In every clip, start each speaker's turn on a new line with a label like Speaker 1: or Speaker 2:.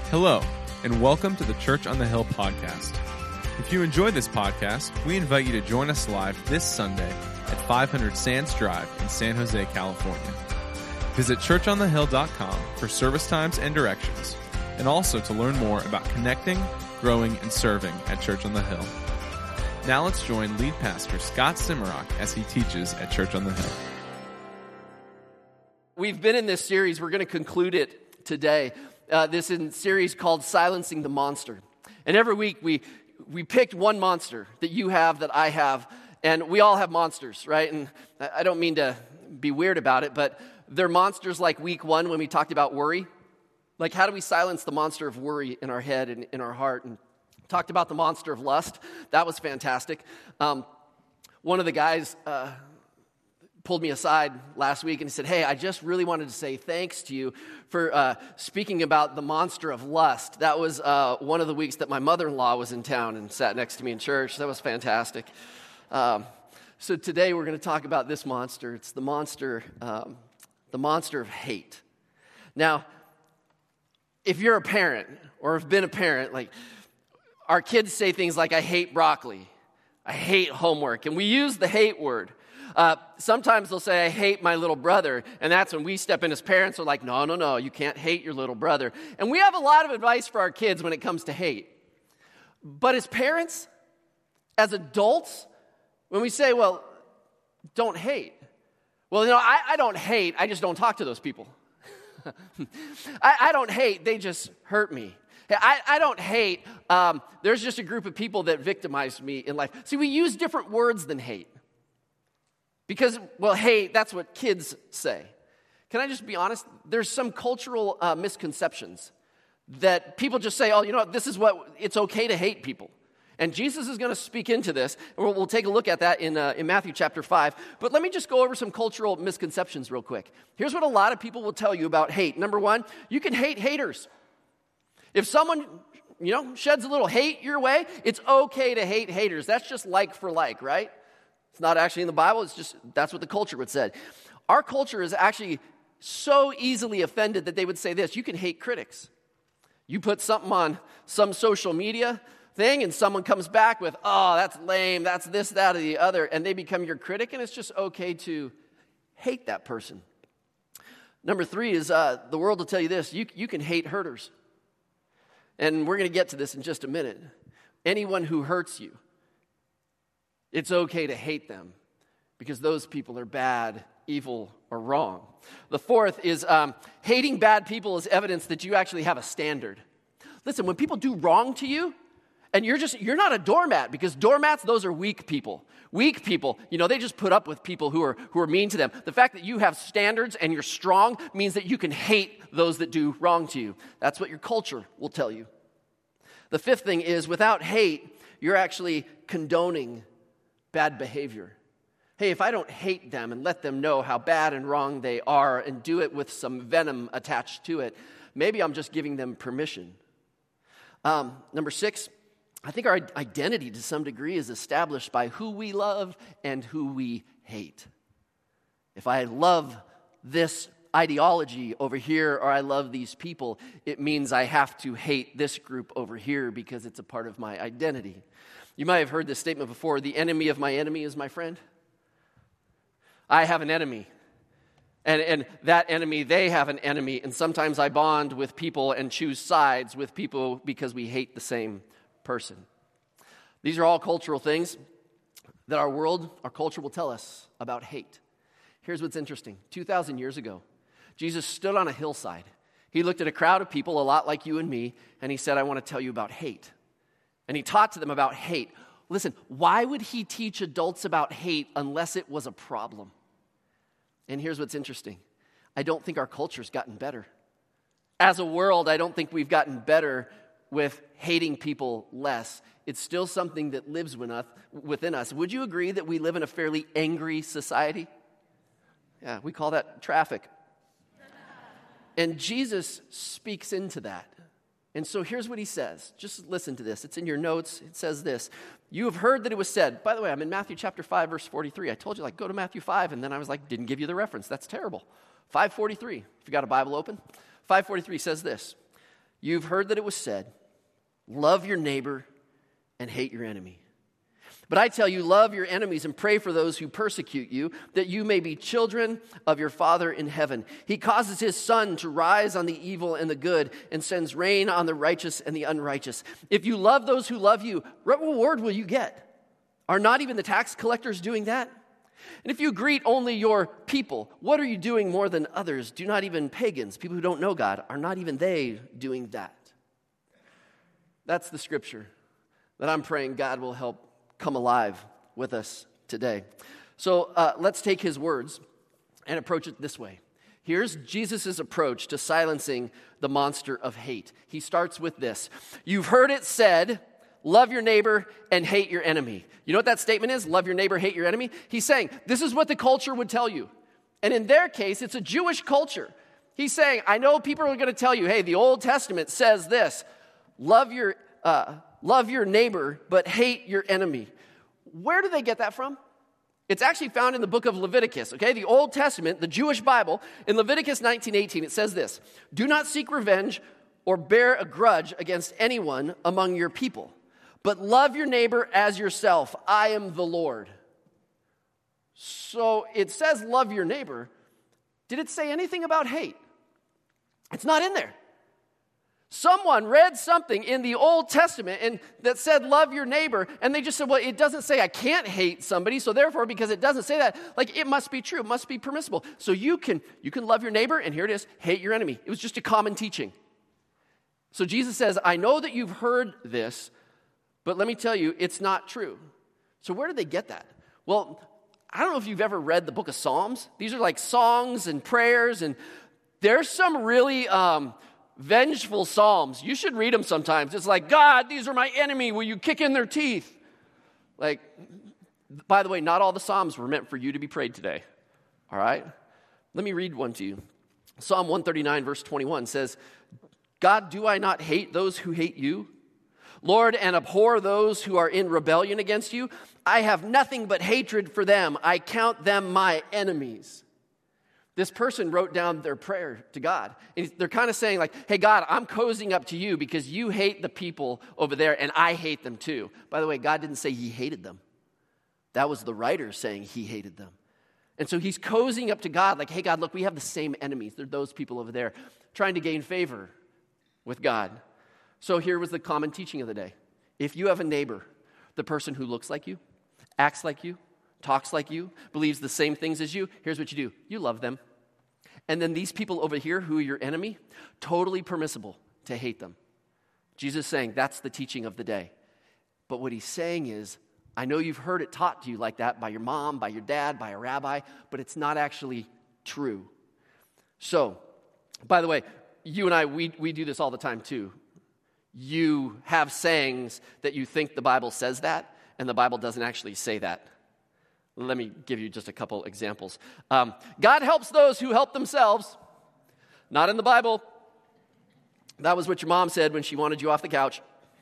Speaker 1: Hello, and welcome to the Church on the Hill podcast. If you enjoy this podcast, we invite you to join us live this Sunday at 500 Sands Drive in San Jose, California. Visit churchonthehill.com for service times and directions, and also to learn more about connecting, growing, and serving at Church on the Hill. Now let's join lead pastor Scott Simmerock as he teaches at Church on the Hill.
Speaker 2: We've been in this series. We're going to conclude it today. This is a series called Silencing the Monster. And every week we picked one monster that you have, that I have, and we all have monsters, right? And I don't mean to be weird about it, but they're monsters like week one when we talked about worry. Like, how do we silence the monster of worry in our head and in our heart? And talked about the monster of lust. That was fantastic. One of the guys pulled me aside last week and he said, "Hey, I just really wanted to say thanks to you for speaking about the monster of lust." That was one of the weeks that my mother-in-law was in town and sat next to me in church. That was fantastic. So today we're going to talk about this monster. It's the monster of hate. Now, if you're a parent or have been a parent, like, our kids say things like, "I hate broccoli. I hate homework." And we use the hate word. Sometimes they'll say, "I hate my little brother." And that's when we step in as parents. We're like, no, you can't hate your little brother. And we have a lot of advice for our kids when it comes to hate. But as parents, as adults, when we say, well, don't hate. Well, I don't hate. I just don't talk to those people. I don't hate. They just hurt me. I don't hate. There's just a group of people that victimized me in life. See, we use different words than hate. Because, well, hate, that's what kids say. Can I just be honest? There's some cultural misconceptions that people just say, "Oh, this is what, it's okay to hate people." And Jesus is going to speak into this, and we'll take a look at that in Matthew chapter 5. But let me just go over some cultural misconceptions real quick. Here's what a lot of people will tell you about hate. Number one, you can hate haters. If someone, sheds a little hate your way, it's okay to hate haters. That's just like for like, right? It's not actually in the Bible. It's just, that's what the culture would say. Our culture is actually so easily offended that they would say this: you can hate critics. You put something on some social media thing and someone comes back with, "Oh, that's lame, that's this, that, or the other," and they become your critic, and it's just okay to hate that person. Number three is the world will tell you this: you can hate hurters. And we're going to get to this in just a minute. Anyone who hurts you, it's okay to hate them because those people are bad, evil, or wrong. The fourth is hating bad people is evidence that you actually have a standard. Listen, when people do wrong to you, and you're not a doormat, because doormats, those are weak people. Weak people, they just put up with people who are mean to them. The fact that you have standards and you're strong means that you can hate those that do wrong to you. That's what your culture will tell you. The fifth thing is, without hate, you're actually condoning bad behavior. Hey, if I don't hate them and let them know how bad and wrong they are and do it with some venom attached to it, maybe I'm just giving them permission. Number six, I think our identity to some degree is established by who we love and who we hate. If I love this ideology over here or I love these people, it means I have to hate this group over here because it's a part of my identity. You might have heard this statement before: the enemy of my enemy is my friend. I have an enemy. And that enemy, they have an enemy. And sometimes I bond with people and choose sides with people because we hate the same person. These are all cultural things that our culture will tell us about hate. Here's what's interesting. 2,000 years ago, Jesus stood on a hillside. He looked at a crowd of people a lot like you and me, and he said, "I want to tell you about hate." And he taught to them about hate. Listen, why would he teach adults about hate unless it was a problem? And here's what's interesting. I don't think our culture's gotten better. As a world, I don't think we've gotten better with hating people less. It's still something that lives within us. Would you agree that we live in a fairly angry society? Yeah, we call that traffic. And Jesus speaks into that. And so here's what he says. Just listen to this. It's in your notes. It says this: "You have heard that it was said." By the way, I'm in Matthew chapter 5, verse 43. I told you, go to Matthew 5, and then I was didn't give you the reference. That's terrible. 5:43. If you got a Bible open. 5:43 says this: You've heard that it was said, love your neighbor and hate your enemy. But I tell you, love your enemies and pray for those who persecute you, that you may be children of your Father in heaven. He causes his sun to rise on the evil and the good and sends rain on the righteous and the unrighteous. If you love those who love you, what reward will you get? Are not even the tax collectors doing that? And if you greet only your people, what are you doing more than others? Do not even pagans, people who don't know God, are not even they doing that? That's the scripture that I'm praying God will help come alive with us today. So let's take his words and approach it this way. Here's Jesus' approach to silencing the monster of hate. He starts with this. You've heard it said, love your neighbor and hate your enemy. You know what that statement is? Love your neighbor, hate your enemy? He's saying, this is what the culture would tell you. And in their case, it's a Jewish culture. He's saying, I know people are going to tell you, hey, the Old Testament says this, love your neighbor, but hate your enemy. Where do they get that from? It's actually found in the book of Leviticus, okay? The Old Testament, the Jewish Bible, in Leviticus 19:18, it says this, do not seek revenge or bear a grudge against anyone among your people, but love your neighbor as yourself. I am the Lord. So it says love your neighbor. Did it say anything about hate? It's not in there. Someone read something in the Old Testament and that said love your neighbor, and they just said, well, it doesn't say I can't hate somebody, so therefore, because it doesn't say that, like it must be true, it must be permissible. So you can love your neighbor, and here it is, hate your enemy. It was just a common teaching. So Jesus says, I know that you've heard this, but let me tell you, it's not true. So where did they get that? Well, I don't know if you've ever read the book of Psalms. These are like songs and prayers, and there's some really vengeful psalms. You should read them sometimes. It's like, God, these are my enemy. Will you kick in their teeth? Like, by the way, not all the psalms were meant for you to be prayed today. All right? Let me read one to you. Psalm 139, verse 21 says, God, do I not hate those who hate you? Lord, and abhor those who are in rebellion against you? I have nothing but hatred for them. I count them my enemies. This person wrote down their prayer to God. And they're kind of saying like, hey, God, I'm cozying up to you because you hate the people over there and I hate them too. By the way, God didn't say he hated them. That was the writer saying he hated them. And so he's cozying up to God like, hey, God, look, we have the same enemies. They're those people over there trying to gain favor with God. So here was the common teaching of the day. If you have a neighbor, the person who looks like you, acts like you, talks like you, believes the same things as you, here's what you do. You love them. And then these people over here who are your enemy, totally permissible to hate them. Jesus is saying that's the teaching of the day. But what he's saying is, I know you've heard it taught to you like that by your mom, by your dad, by a rabbi, but it's not actually true. So, by the way, you and I, we do this all the time too. You have sayings that you think the Bible says that, and the Bible doesn't actually say that. Let me give you just a couple examples. God helps those who help themselves. Not in the Bible. That was what your mom said when she wanted you off the couch.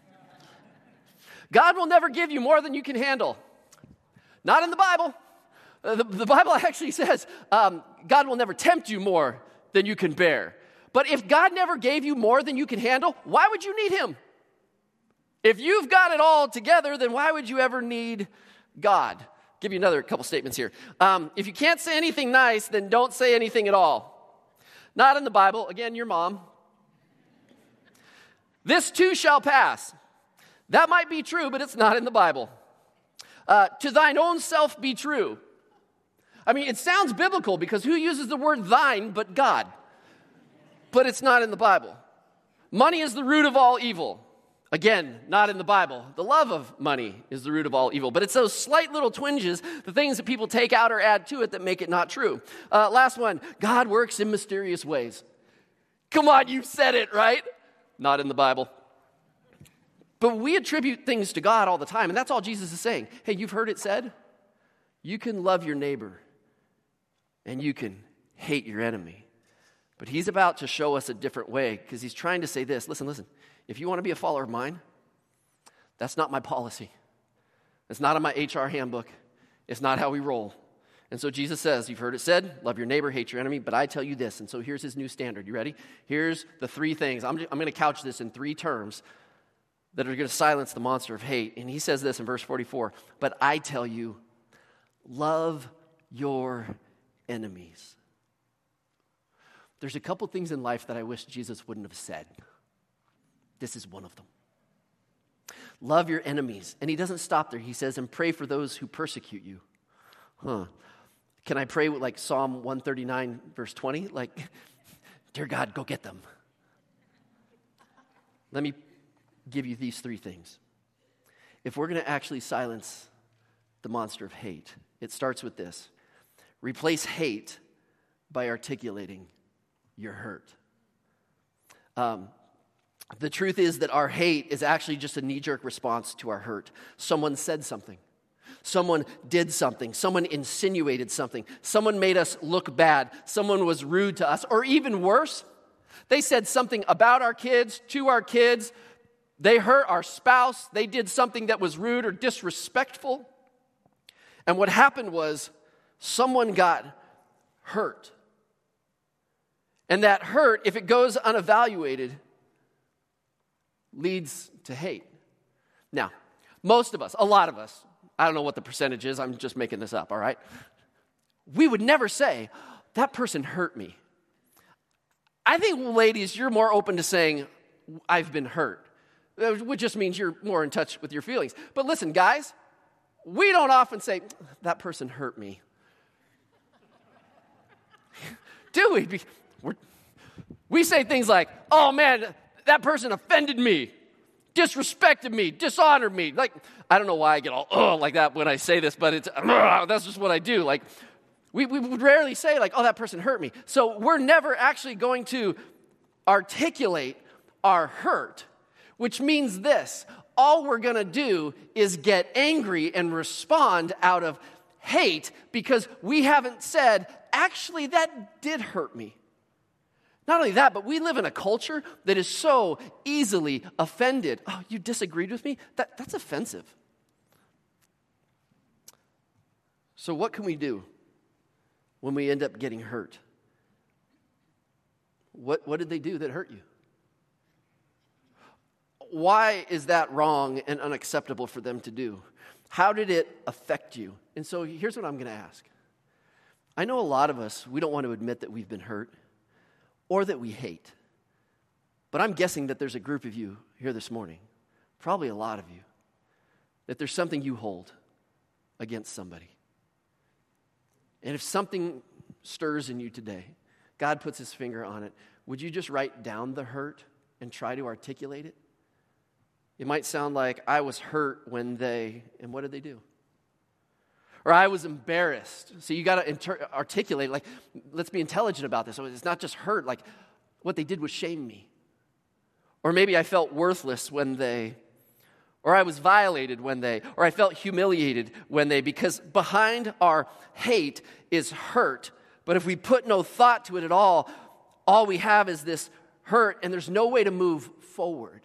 Speaker 2: God will never give you more than you can handle. Not in the Bible. The Bible actually says God will never tempt you more than you can bear. But if God never gave you more than you can handle, why would you need him? If you've got it all together, then why would you ever need God? Give you another couple statements here. If you can't say anything nice, then don't say anything at all. Not in the Bible. Again, your mom. This too shall pass. That might be true, but it's not in the Bible. To thine own self be true. I mean, it sounds biblical because who uses the word thine but God? But it's not in the Bible. Money is the root of all evil. Again, not in the Bible. The love of money is the root of all evil. But it's those slight little twinges, the things that people take out or add to it that make it not true. Last one, God works in mysterious ways. Come on, you said it, right? Not in the Bible. But we attribute things to God all the time, and that's all Jesus is saying. Hey, you've heard it said, you can love your neighbor, and you can hate your enemy. But he's about to show us a different way, because he's trying to say this. Listen. If you want to be a follower of mine, that's not my policy. It's not in my HR handbook. It's not how we roll. And so Jesus says, you've heard it said, love your neighbor, hate your enemy, but I tell you this. And so here's his new standard. You ready? Here's the three things. I'm going to couch this in three terms that are going to silence the monster of hate. And he says this in verse 44, but I tell you, love your enemies. There's a couple things in life that I wish Jesus wouldn't have said. This is one of them. Love your enemies. And he doesn't stop there. He says, and pray for those who persecute you. Can I pray with like Psalm 139, verse 20? Like, dear God, go get them. Let me give you these three things. If we're going to actually silence the monster of hate, it starts with this. Replace hate by articulating your hurt. The truth is that our hate is actually just a knee-jerk response to our hurt. Someone said something. Someone did something. Someone insinuated something. Someone made us look bad. Someone was rude to us. Or even worse, they said something about our kids, to our kids. They hurt our spouse. They did something that was rude or disrespectful. And what happened was someone got hurt. And that hurt, if it goes unevaluated, leads to hate. Now, most of us, a lot of us, I don't know what the percentage is, I'm just making this up, all right? We would never say, that person hurt me. I think, ladies, you're more open to saying, I've been hurt, which just means you're more in touch with your feelings. But listen, guys, we don't often say, that person hurt me. Do we? We say things like, oh man, that person offended me, disrespected me, dishonored me. Like, I don't know why I get all like that when I say this, but it's that's just what I do. Like, we would rarely say like, oh, that person hurt me. So we're never actually going to articulate our hurt, which means this. All we're going to do is get angry and respond out of hate because we haven't said, actually, that did hurt me. Not only that, but we live in a culture that is so easily offended. Oh, you disagreed with me? That's offensive. So what can we do when we end up getting hurt? What did they do that hurt you? Why is that wrong and unacceptable for them to do? How did it affect you? And so here's what I'm going to ask. I know a lot of us, we don't want to admit that we've been hurt or that we hate. But I'm guessing that there's a group of you here this morning, probably a lot of you, that there's something you hold against somebody. And if something stirs in you today, God puts his finger on it, would you just write down the hurt and try to articulate it? It might sound like, I was hurt when they, and what did they do? Or I was embarrassed. So you got to articulate, like, let's be intelligent about this. So it's not just hurt, like, what they did was shame me. Or maybe I felt worthless when they, or I was violated when they, or I felt humiliated when they, because behind our hate is hurt. But if we put no thought to it at all we have is this hurt, and there's no way to move forward.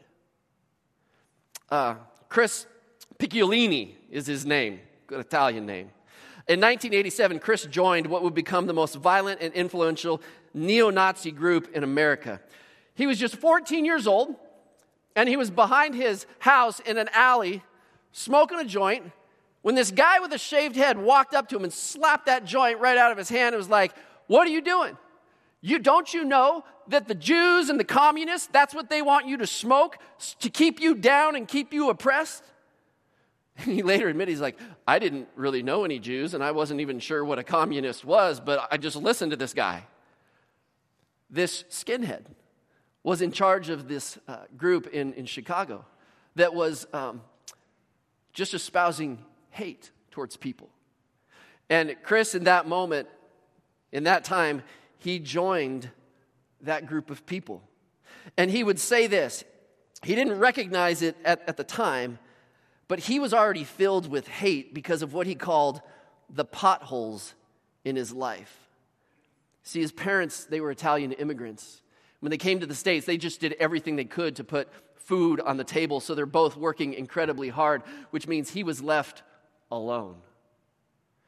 Speaker 2: Chris Picciolini is his name. Good Italian name. In 1987, Chris joined what would become the most violent and influential neo-Nazi group in America. He was just 14 years old, and he was behind his house in an alley smoking a joint when this guy with a shaved head walked up to him and slapped that joint right out of his hand and was like, what are you doing? Don't you know that the Jews and the communists, that's what they want you to smoke to keep you down and keep you oppressed? And he later admitted, he's like, I didn't really know any Jews, and I wasn't even sure what a communist was, but I just listened to this guy. This skinhead was in charge of this group in Chicago that was just espousing hate towards people. And Chris, in that moment, in that time, he joined that group of people. And he would say this. He didn't recognize it at the time, but he was already filled with hate because of what he called the potholes in his life. See, his parents, they were Italian immigrants. When they came to the States, they just did everything they could to put food on the table, so they're both working incredibly hard, which means he was left alone.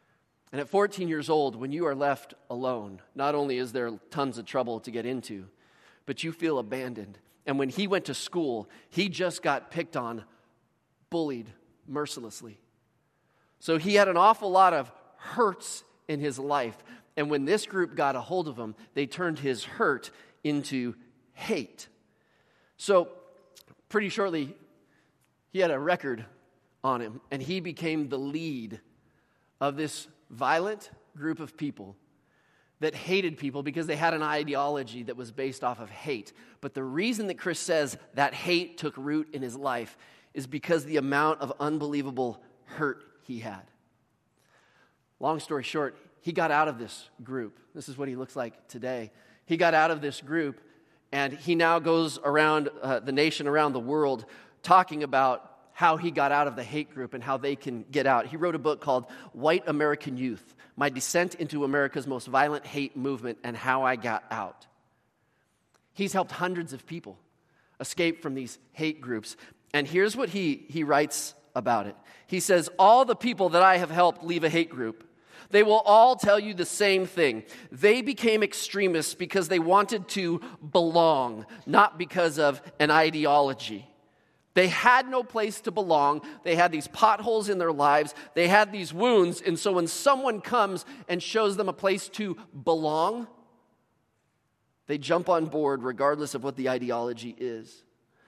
Speaker 2: And at 14 years old, when you are left alone, not only is there tons of trouble to get into, but you feel abandoned. And when he went to school, he just got picked on, bullied mercilessly. So he had an awful lot of hurts in his life. And when this group got a hold of him, they turned his hurt into hate. So pretty shortly, he had a record on him, and he became the lead of this violent group of people that hated people because they had an ideology that was based off of hate. But the reason that Chris says that hate took root in his life is because the amount of unbelievable hurt he had. Long story short, he got out of this group. This is what he looks like today. He got out of this group, and he now goes around the nation, around the world, talking about how he got out of the hate group and how they can get out. He wrote a book called White American Youth, My Descent into America's Most Violent Hate Movement and How I Got Out. He's helped hundreds of people escape from these hate groups. And here's what he writes about it. He says, all the people that I have helped leave a hate group, they will all tell you the same thing. They became extremists because they wanted to belong, not because of an ideology. They had no place to belong. They had these potholes in their lives. They had these wounds. And so when someone comes and shows them a place to belong, they jump on board regardless of what the ideology is.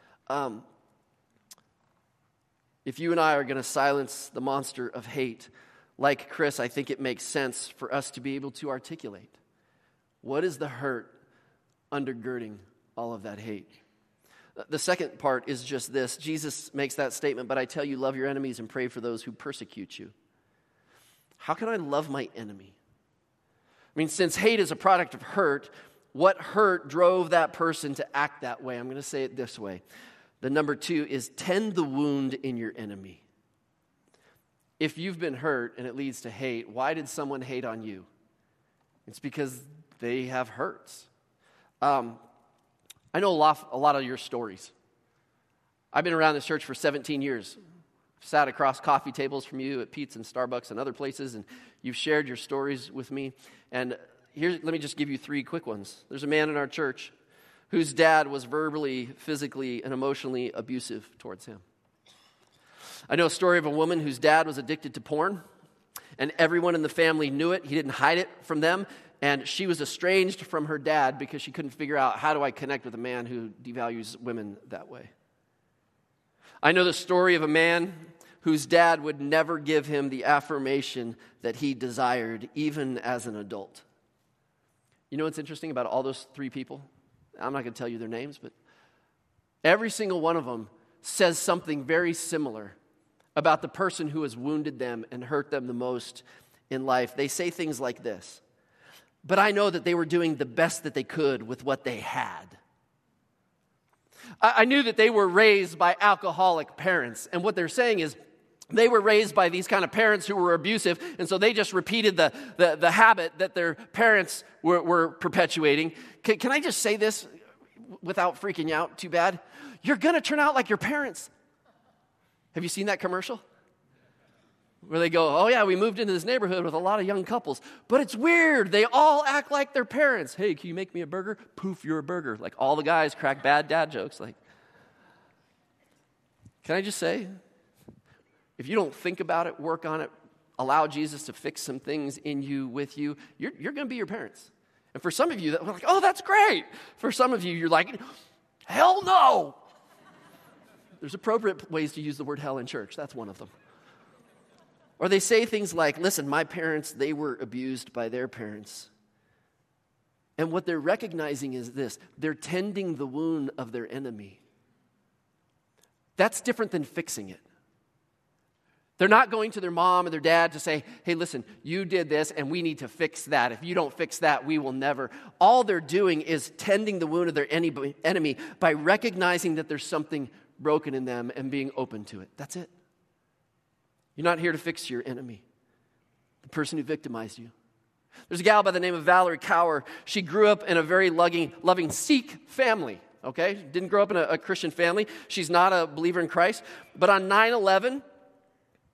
Speaker 2: If you and I are going to silence the monster of hate, like Chris, I think it makes sense for us to be able to articulate what is the hurt undergirding all of that hate. The second part is just this. Jesus makes that statement, but I tell you, love your enemies and pray for those who persecute you. How can I love my enemy? I mean, since hate is a product of hurt, what hurt drove that person to act that way? I'm going to say it this way. The number 2 is tend the wound in your enemy. If you've been hurt and it leads to hate, why did someone hate on you? It's because they have hurts. I know a lot of your stories. I've been around this church for 17 years. I've sat across coffee tables from you at Pete's and Starbucks and other places, and you've shared your stories with me. And let me just give you 3 quick ones. There's a man in our church whose dad was verbally, physically, and emotionally abusive towards him. I know a story of a woman whose dad was addicted to porn, and everyone in the family knew it. He didn't hide it from them. And she was estranged from her dad because she couldn't figure out, how do I connect with a man who devalues women that way? I know the story of a man whose dad would never give him the affirmation that he desired, even as an adult. You know what's interesting about all those 3 people? I'm not going to tell you their names, but every single one of them says something very similar about the person who has wounded them and hurt them the most in life. They say things like this. But I know that they were doing the best that they could with what they had. I knew that they were raised by alcoholic parents. And what they're saying is they were raised by these kind of parents who were abusive. And so they just repeated the habit that their parents were perpetuating. Can I just say this without freaking you out too bad? You're going to turn out like your parents. Have you seen that commercial? Where they go, oh yeah, we moved into this neighborhood with a lot of young couples. But it's weird. They all act like their parents. Hey, can you make me a burger? Poof, you're a burger. Like all the guys crack bad dad jokes. Like, can I just say, if you don't think about it, work on it, allow Jesus to fix some things in you, with you, you're going to be your parents. And for some of you, that we're like, oh, that's great. For some of you, you're like, hell no. There's appropriate ways to use the word hell in church. That's one of them. Or they say things like, listen, my parents, they were abused by their parents. And what they're recognizing is this. They're tending the wound of their enemy. That's different than fixing it. They're not going to their mom or their dad to say, hey, listen, you did this and we need to fix that. If you don't fix that, we will never. All they're doing is tending the wound of their enemy by recognizing that there's something broken in them and being open to it. That's it. You're not here to fix your enemy, the person who victimized you. There's a gal by the name of Valerie Cower. She grew up in a very loving Sikh family, okay? Didn't grow up in a Christian family. She's not a believer in Christ. But on 9/11,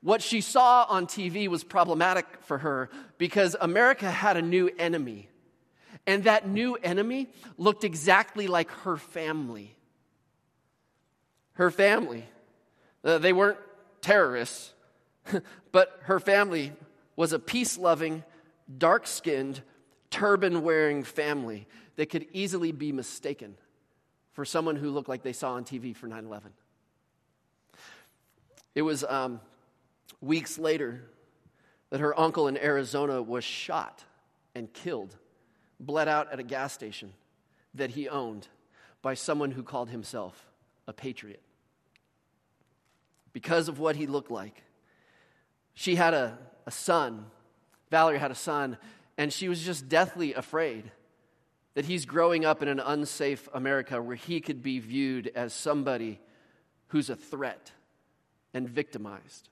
Speaker 2: What she saw on TV was problematic for her because America had a new enemy. And that new enemy looked exactly like her family. Her family. They weren't terrorists, but her family was a peace-loving, dark-skinned, turban-wearing family that could easily be mistaken for someone who looked like they saw on TV for 9/11. It was weeks later that her uncle in Arizona was shot and killed, bled out at a gas station that he owned by someone who called himself a patriot. Because of what he looked like. She had a son, Valerie had a son, and she was just deathly afraid that he's growing up in an unsafe America where he could be viewed as somebody who's a threat and victimized.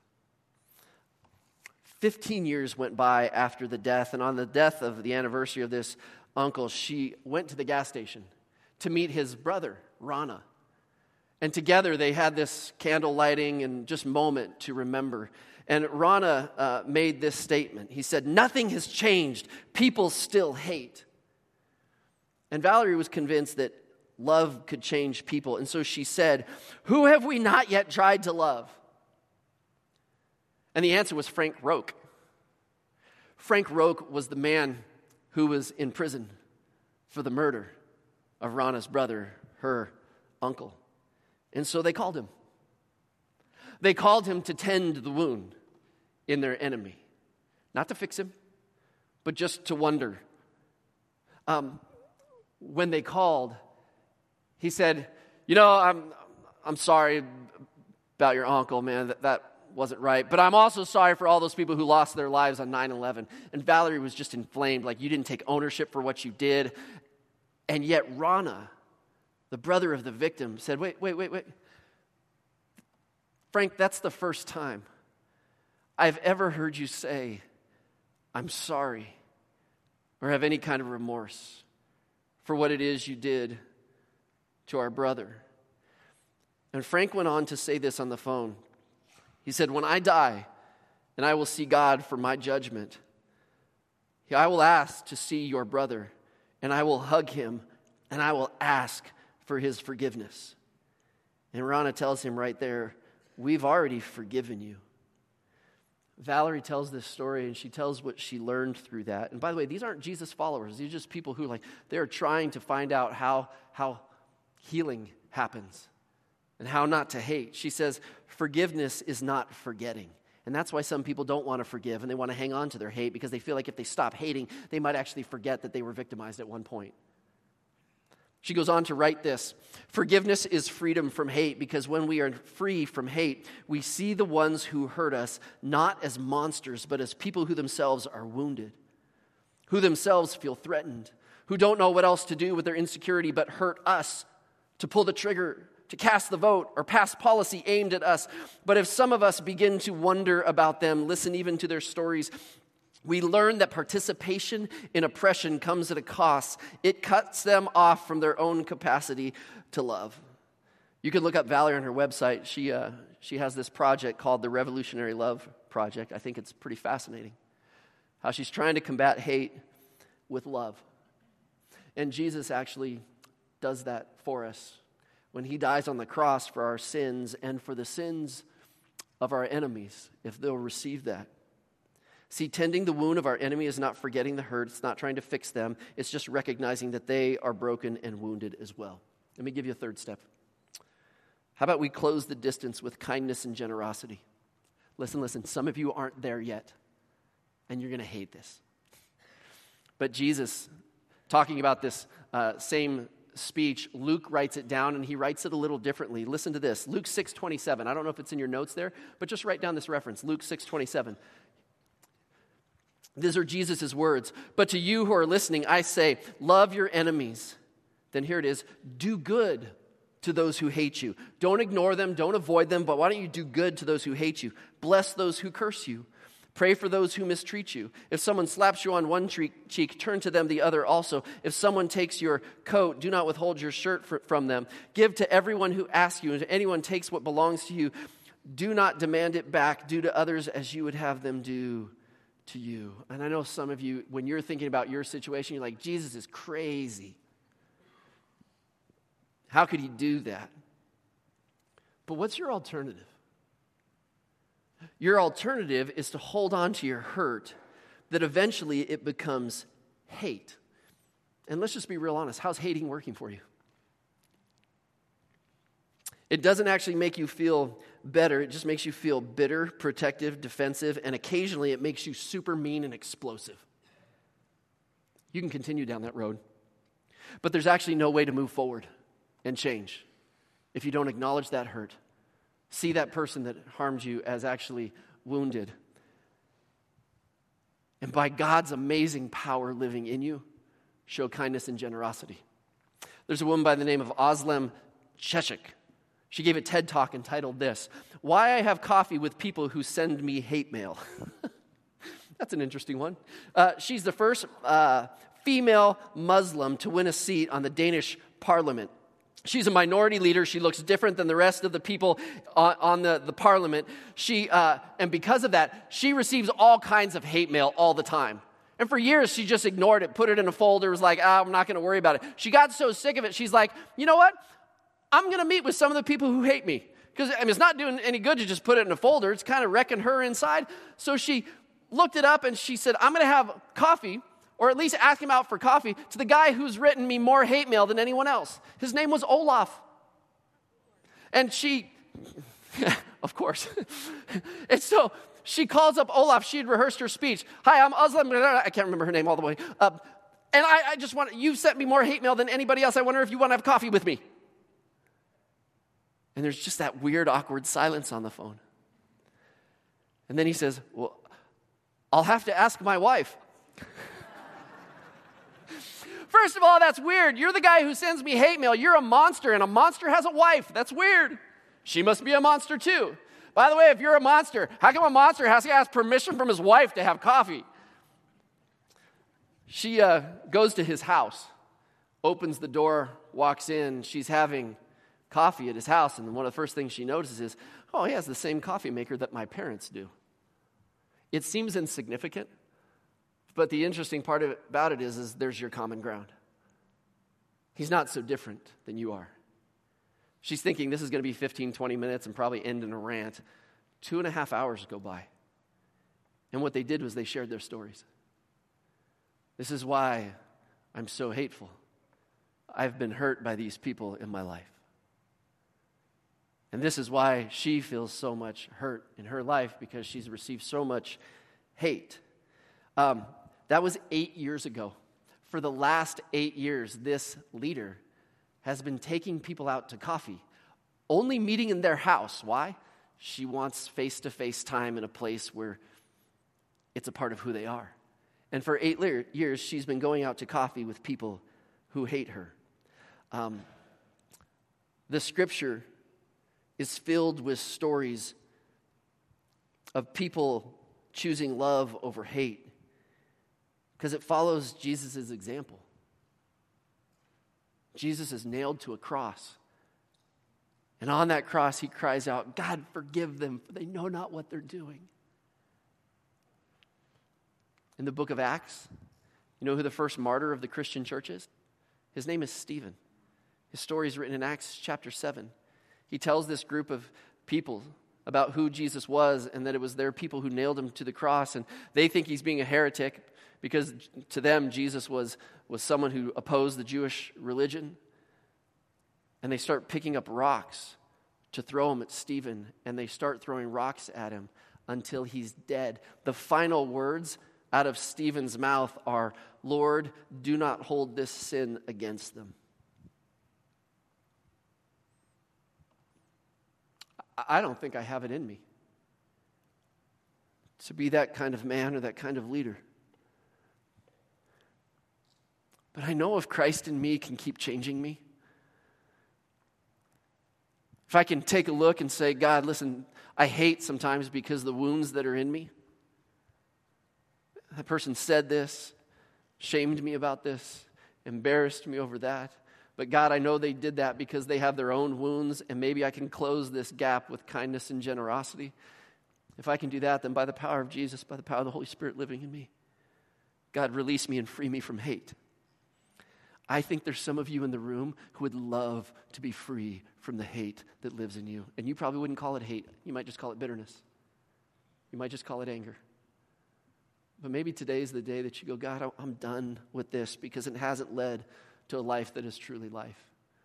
Speaker 2: 15 years went by after the death, and on the death of the anniversary of this uncle, she went to the gas station to meet his brother, Rana. And together they had this candle lighting and just moment to remember. And Rana made this statement. He said, "Nothing has changed. People still hate." And Valerie was convinced that love could change people. And so she said, "Who have we not yet tried to love?" And the answer was Frank Roque. Frank Roque was the man who was in prison for the murder of Rana's brother, her uncle. And so they called him. They called him to tend the wound in their enemy. Not to fix him, but just to wonder. When they called, he said, I'm sorry about your uncle, man. That wasn't right. But I'm also sorry for all those people who lost their lives on 9/11. And Valerie was just inflamed, like you didn't take ownership for what you did. And yet Rana, the brother of the victim, said, wait. Frank, that's the first time I've ever heard you say, I'm sorry, or have any kind of remorse for what it is you did to our brother. And Frank went on to say this on the phone. He said, when I die and I will see God for my judgment, I will ask to see your brother, and I will hug him, and I will ask for his forgiveness. And Rana tells him right there, we've already forgiven you. Valerie tells this story, and she tells what she learned through that. And by the way, these aren't Jesus followers. These are just people who they're trying to find out how healing happens and how not to hate. She says, forgiveness is not forgetting. And that's why some people don't want to forgive, and they want to hang on to their hate because they feel like if they stop hating, they might actually forget that they were victimized at one point. She goes on to write this, forgiveness is freedom from hate, because when we are free from hate, we see the ones who hurt us not as monsters, but as people who themselves are wounded, who themselves feel threatened, who don't know what else to do with their insecurity but hurt us, to pull the trigger, to cast the vote, or pass policy aimed at us. But if some of us begin to wonder about them, listen even to their stories, we learn that participation in oppression comes at a cost. It cuts them off from their own capacity to love. You can look up Valerie on her website. She has this project called the Revolutionary Love Project. I think it's pretty fascinating how she's trying to combat hate with love. And Jesus actually does that for us when he dies on the cross for our sins and for the sins of our enemies, if they'll receive that. See, tending the wound of our enemy is not forgetting the hurt. It's not trying to fix them. It's just recognizing that they are broken and wounded as well. Let me give you a third step. How about we close the distance with kindness and generosity? Listen. Some of you aren't there yet, and you're going to hate this. But Jesus, talking about this same speech, Luke writes it down, and he writes it a little differently. Listen to this. Luke 6:27. I don't know if it's in your notes there, but just write down this reference. Luke 6:27. These are Jesus' words. But to you who are listening, I say, love your enemies. Then here it is. Do good to those who hate you. Don't ignore them. Don't avoid them. But why don't you do good to those who hate you? Bless those who curse you. Pray for those who mistreat you. If someone slaps you on one cheek, turn to them the other also. If someone takes your coat, do not withhold your shirt from them. Give to everyone who asks you, and if anyone takes what belongs to you, Do not demand it back. Do to others as you would have them do to you. And I know some of you, when you're thinking about your situation, you're like, Jesus is crazy. How could he do that? But what's your alternative? Your alternative is to hold on to your hurt, that eventually it becomes hate. And let's just be real honest. How's hating working for you? It doesn't actually make you feel better. It just makes you feel bitter, protective, defensive, and occasionally it makes you super mean and explosive. You can continue down that road. But there's actually no way to move forward and change if you don't acknowledge that hurt. See that person that harmed you as actually wounded. And by God's amazing power living in you, show kindness and generosity. There's a woman by the name of Özlem Çelik. She gave a TED Talk entitled this, Why I Have Coffee with People Who Send Me Hate Mail. That's an interesting one. She's the first female Muslim to win a seat on the Danish parliament. She's a minority leader. She looks different than the rest of the people on the parliament. And because of that, she receives all kinds of hate mail all the time. And for years, she just ignored it, put it in a folder, was like, I'm not going to worry about it. She got so sick of it, she's like, you know what? I'm going to meet with some of the people who hate me. Because it's not doing any good to just put it in a folder. It's kind of wrecking her inside. So she looked it up and she said, I'm going to have coffee, or at least ask him out for coffee, to the guy who's written me more hate mail than anyone else. His name was Olaf. And she, of course. And so she calls up Olaf. She had rehearsed her speech. Hi, I'm Özlem. I can't remember her name all the way. And I just want, you've sent me more hate mail than anybody else. I wonder if you want to have coffee with me. And there's just that weird, awkward silence on the phone. And then he says, well, I'll have to ask my wife. First of all, that's weird. You're the guy who sends me hate mail. You're a monster, and a monster has a wife. That's weird. She must be a monster too. By the way, if you're a monster, how come a monster has to ask permission from his wife to have coffee? She goes to his house, opens the door, walks in. She's having coffee at his house, and one of the first things she notices is, oh, he has the same coffee maker that my parents do. It seems insignificant, but the interesting part about it is there's your common ground. He's not so different than you are. She's thinking this is going to be 15, 20 minutes and probably end in a rant. 2.5 hours go by. And what they did was they shared their stories. This is why I'm so hateful. I've been hurt by these people in my life. And this is why she feels so much hurt in her life, because she's received so much hate. That was 8 years ago. For the last 8 years, this leader has been taking people out to coffee, only meeting in their house. Why? She wants face-to-face time in a place where it's a part of who they are. And for 8 years, she's been going out to coffee with people who hate her. The scripture is filled with stories of people choosing love over hate, because it follows Jesus' example. Jesus is nailed to a cross. And on that cross, he cries out, God, forgive them, for they know not what they're doing. In the book of Acts, you know who the first martyr of the Christian church is? His name is Stephen. His story is written in Acts chapter 7. He tells this group of people about who Jesus was, and that it was their people who nailed him to the cross. And they think he's being a heretic, because to them, Jesus was someone who opposed the Jewish religion. And they start picking up rocks to throw him at Stephen, and they start throwing rocks at him until he's dead. The final words out of Stephen's mouth are, Lord, do not hold this sin against them. I don't think I have it in me to be that kind of man or that kind of leader. But I know if Christ in me can keep changing me, if I can take a look and say, God, listen, I hate sometimes because the wounds that are in me. That person said this, shamed me about this, embarrassed me over that. But God, I know they did that because they have their own wounds, and maybe I can close this gap with kindness and generosity. If I can do that, then by the power of Jesus, by the power of the Holy Spirit living in me, God, release me and free me from hate. I think there's some of you in the room who would love to be free from the hate that lives in you. And you probably wouldn't call it hate. You might just call it bitterness. You might just call it anger. But maybe today's the day that you go, God, I'm done with this because it hasn't led to a life that is truly life.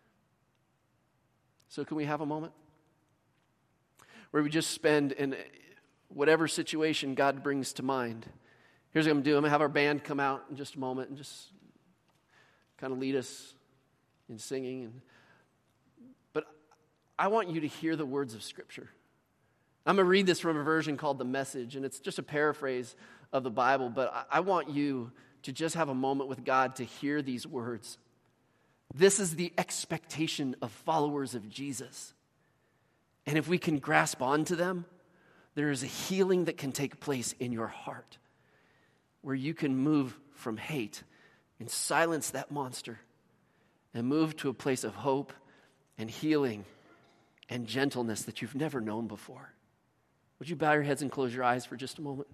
Speaker 2: So can we have a moment where we just spend in whatever situation God brings to mind? Here's what I'm going to do. I'm going to have our band come out in just a moment and just kind of lead us in singing. But I want you to hear the words of Scripture. I'm going to read this from a version called The Message, and it's just a paraphrase of the Bible, but I want you to just have a moment with God to hear these words. This is the expectation of followers of Jesus. And if we can grasp onto them, there is a healing that can take place in your heart where you can move from hate and silence that monster and move to a place of hope and healing and gentleness that you've never known before. Would you bow your heads and close your eyes for just a moment?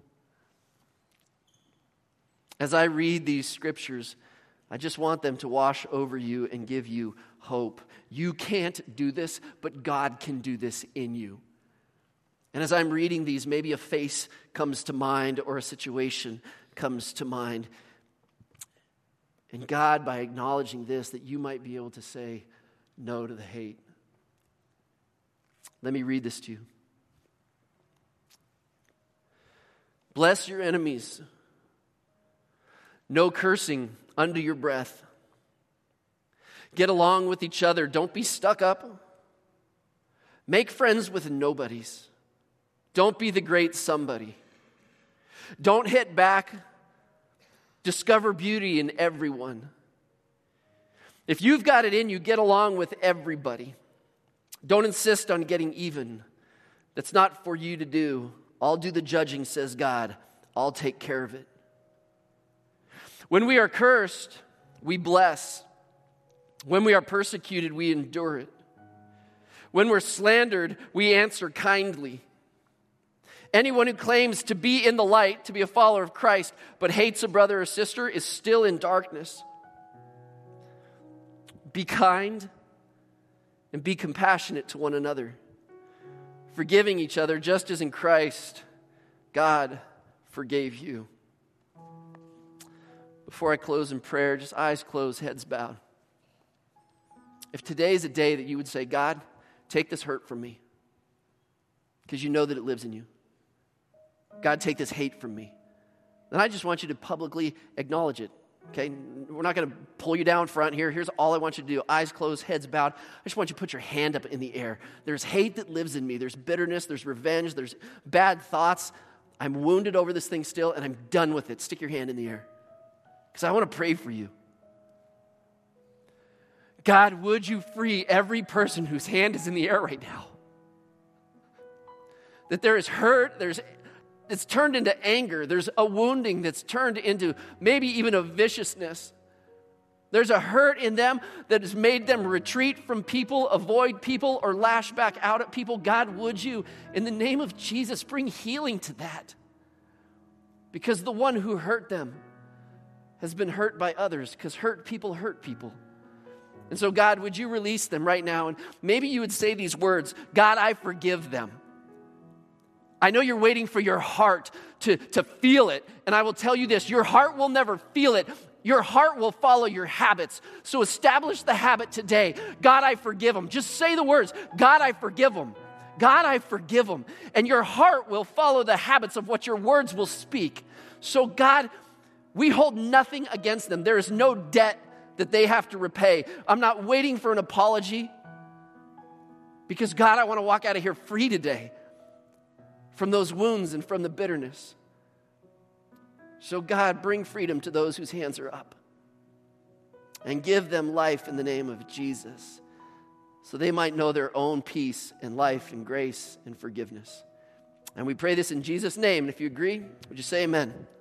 Speaker 2: As I read these scriptures, I just want them to wash over you and give you hope. You can't do this, but God can do this in you. And as I'm reading these, maybe a face comes to mind or a situation comes to mind. And God, by acknowledging this, that you might be able to say no to the hate. Let me read this to you. Bless your enemies. No cursing under your breath. Get along with each other. Don't be stuck up. Make friends with nobodies. Don't be the great somebody. Don't hit back. Discover beauty in everyone. If you've got it in you, get along with everybody. Don't insist on getting even. That's not for you to do. I'll do the judging, says God. I'll take care of it. When we are cursed, we bless. When we are persecuted, we endure it. When we're slandered, we answer kindly. Anyone who claims to be in the light, to be a follower of Christ, but hates a brother or sister is still in darkness. Be kind and be compassionate to one another, forgiving each other just as in Christ God forgave you. Before I close in prayer, just eyes closed, heads bowed. If today is a day that you would say, God, take this hurt from me, because you know that it lives in you. God, take this hate from me. Then I just want you to publicly acknowledge it. Okay? We're not going to pull you down front here. Here's all I want you to do. Eyes closed, heads bowed. I just want you to put your hand up in the air. There's hate that lives in me. There's bitterness. There's revenge. There's bad thoughts. I'm wounded over this thing still, and I'm done with it. Stick your hand in the air, because I want to pray for you. God, would you free every person whose hand is in the air right now? That there is hurt, it's turned into anger. There's a wounding that's turned into maybe even a viciousness. There's a hurt in them that has made them retreat from people, avoid people, or lash back out at people. God, would you, in the name of Jesus, bring healing to that? Because the one who hurt them has been hurt by others, because hurt people hurt people. And so, God, would you release them right now? And maybe you would say these words, God, I forgive them. I know you're waiting for your heart to feel it. And I will tell you this, your heart will never feel it. Your heart will follow your habits. So establish the habit today. God, I forgive them. Just say the words, God, I forgive them. God, I forgive them. And your heart will follow the habits of what your words will speak. So God, we hold nothing against them. There is no debt that they have to repay. I'm not waiting for an apology, because God, I want to walk out of here free today from those wounds and from the bitterness. So God, bring freedom to those whose hands are up and give them life in the name of Jesus, so they might know their own peace and life and grace and forgiveness. And we pray this in Jesus' name. And if you agree, would you say amen?